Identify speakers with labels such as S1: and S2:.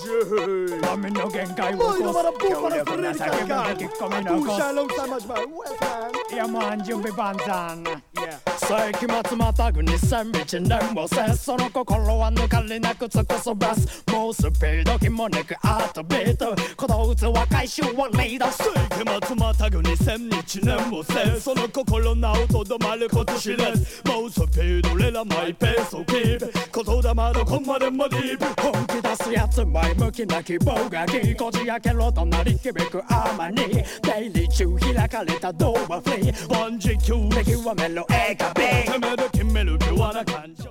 S1: 民の限界を
S2: Poi
S1: 超
S2: dovrà
S1: す強
S2: buffare
S1: 力な
S2: di
S1: 叫びの
S2: caricare.
S1: 吹き込み
S2: A
S1: の
S2: tu
S1: コ
S2: c'hai
S1: ス
S2: long time as well. Well,
S1: いやもう準備万端
S2: yeah.
S1: 世紀末またぐ2001年もせその心は抜かりなく尽くすベスもうスピード気もなくアートビート鼓動器は回収をリード
S3: 世紀末またぐ2001年もせその心なおとどまること知れずもうスピードレラマイペースをキープ言霊どこまでもディープ
S1: 本気出すやつ前向きな希望がきこじ開けろと鳴り響くアーマニーデイリー中開かれたドアフリー
S3: 万事休
S1: 見極めろ A か B
S3: てめえで決めるピュアな感じ